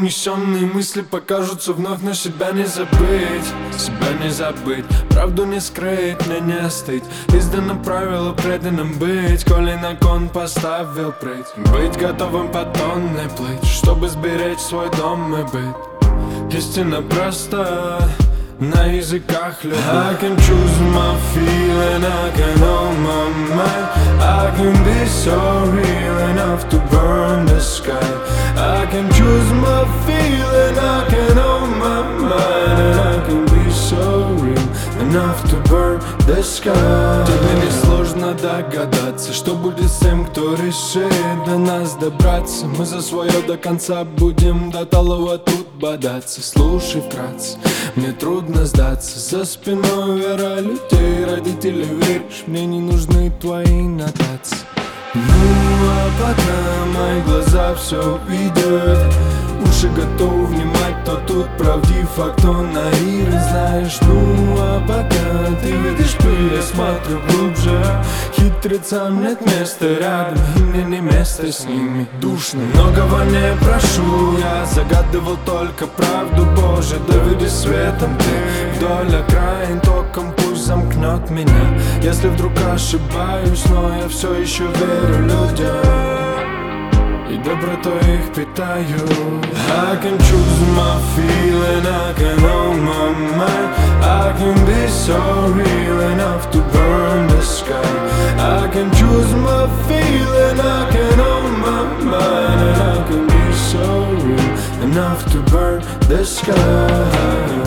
Унесенные мысли покажутся вновь, но себя не забыть. Себя не забыть, правду не скрыть, мне не остыть. Издано правило преданным быть, коли на кон поставил прыть. Быть готовым по тонне плыть, чтобы сберечь свой дом и быт. Истина проста на языках любых. I can choose my feeling, I can own my mind. I can be so real enough to burn the sky. I can choose my feeling, I can own my mind. And I can be so real enough to burn the sky. Тебе несложно догадаться, что будет с тем, кто решит до нас добраться. Мы за свое до конца будем до талого тут бодаться. Слушай вкратце, мне трудно сдаться. За спиной вера людей, родители, веришь, мне не нужны твои нотации. Ну а пока мои глаза все видят, уши готовы внимать, кто тут правдив, а кто наивен, знаешь. Ну а пока ты видишь пыль, я смотрю глубже. Хитрецам нет места рядом, и мне не место с ними. Душно, многого не прошу, я загадывал только правду, Боже, доведи светом ты вдоль окраин, током пусть замкнет меня. Если вдруг ошибаюсь, но я все еще верю людям и добротой их питаю. I can choose my feeling, I can own my mind. I can be so real enough to burn the sky. I can choose my feeling, I can own my mind. And I can be so real enough to burn the sky.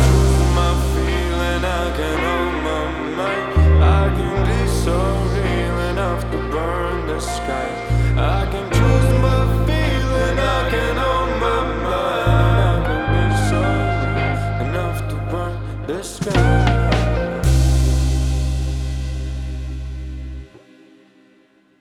I can choose my feeling, I can own my mind. I can be so real enough to burn the sky.